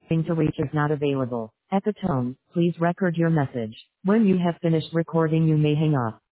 to reach is not available. At the tone, please record your message. When you have finished recording, you may hang up.